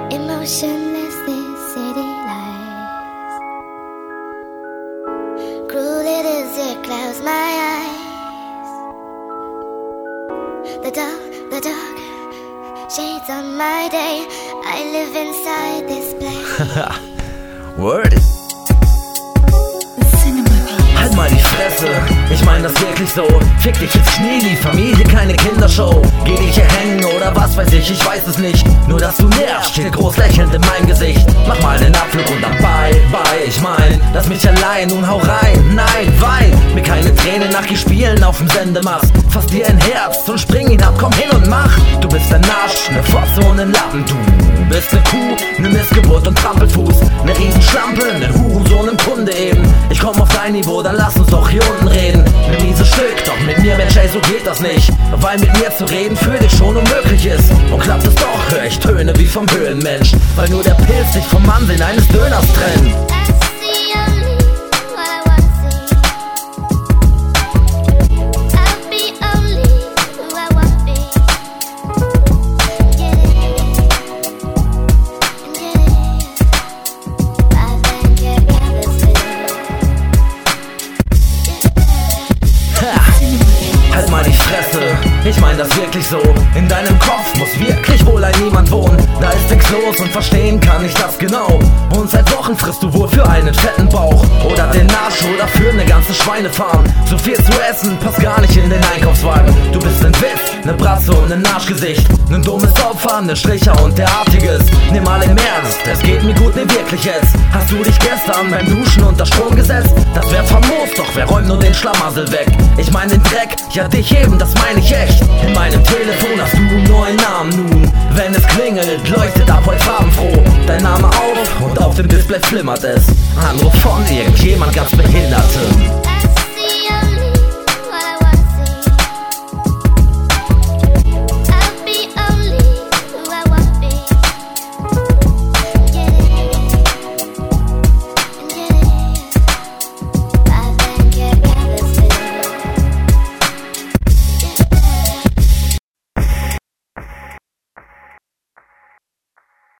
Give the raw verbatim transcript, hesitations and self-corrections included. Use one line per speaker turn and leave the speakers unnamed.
Emotionless this city lies. Cruel it is, it clouds my eyes. The dark, the dark shades on my day. I live inside this place.
Word. Halt mal die Fresse, ich mein das wirklich so. Fick dich ins Knie, die Familie, keine Kindershow. Geh dich hier hängen oder was weiß ich, ich weiß es nicht. Nur dass du nervst, steht groß lächelnd in meinem Gesicht. Mach mal den Abflug und dann bye, bye. Ich mein, lass mich allein, nun hau rein. Nein, wein, mir keine Tränen nach Spielen auf dem Sendemast. Fass dir ein Herz und spring hinab, komm hin und mach. Du bist ein Arsch, ne Fotze und ein Lappen. Du bist ne Kuh, ne Missgeburt und Trampelfuß. Ne Riesenschlampe, ne Hurensohn im Kunde eben. Ich komm auf dein Niveau, dann lass uns doch hier unten reden. Ne miese Stück, doch mit mir, Mensch, ey, so geht das nicht. Weil mit mir zu reden für dich schon unmöglich ist. Und klappt es doch, hör ich Töne wie vom Höhlenmensch. Weil nur der Pilz dich vom Ansehen eines Döners trennt. Halt mal die Fresse, ich mein das wirklich so. In deinem Kopf muss wirklich wohl ein Niemand wohnen. Da ist nix los und verstehen kann ich das genau. Und seit Wochen frisst du wohl für einen fetten Bauch oder den Arsch oder für eine ganze Schweinefarm. So viel zu essen passt gar nicht in den Einkaufswagen. Du bist ein Witz, ne Bratze und ein Arschgesicht. Nen dummes Opfer, ne Stricher und derartiges. Nimm mal im Ernst, es geht mir gut, ne wirklich jetzt. Hast du dich gestern beim Duschen unter Strom gesetzt? Das wär famos, doch wer räumt nur den Schlamassel weg? Ich mein den Dreck, ja dich eben, das mein ich echt. In meinem Telefon hast du nur einen Namen nun. Wenn es klingelt, leuchtet ab heute farbenfroh dein Name auf und auf dem Display flimmert es. Anruf von irgendjemand ganz Behindertem.